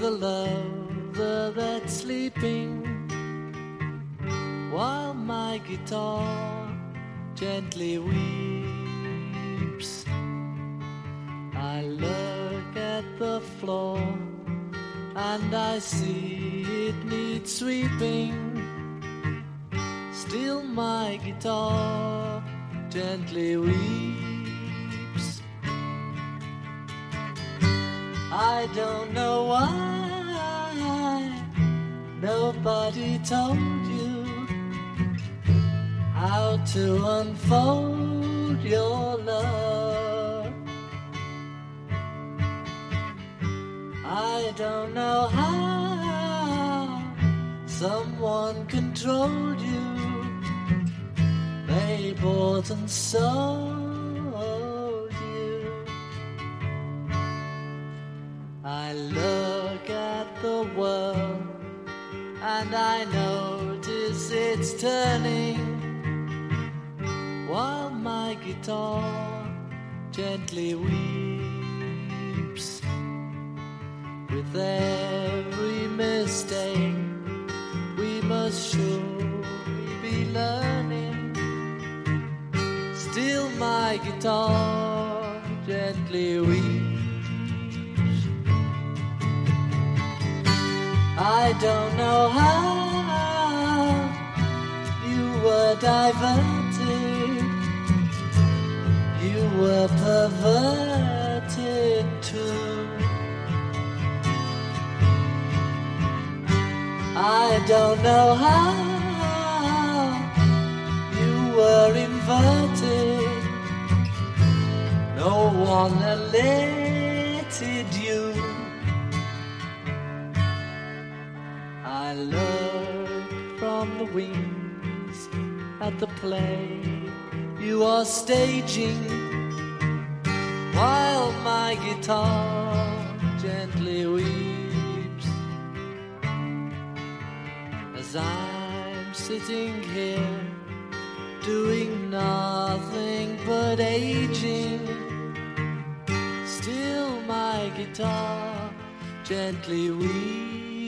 a lover that's sleeping, while my guitar gently weeps. I look at the floor and I see it needs sweeping. Still my guitar gently weeps. I don't know why nobody told you how to unfold your love. I don't know how someone controlled you. They bought and sold you. I look at the world and I notice it's turning, while my guitar gently weeps. With every mistake we must surely be learning. Still my guitar gently weeps. I don't know how you were diverted, you were perverted too. I don't know how you were inverted. No one elated you. I look from the wings at the play you are staging, while my guitar gently weeps. As I'm sitting here doing nothing but aging, still my guitar gently weeps.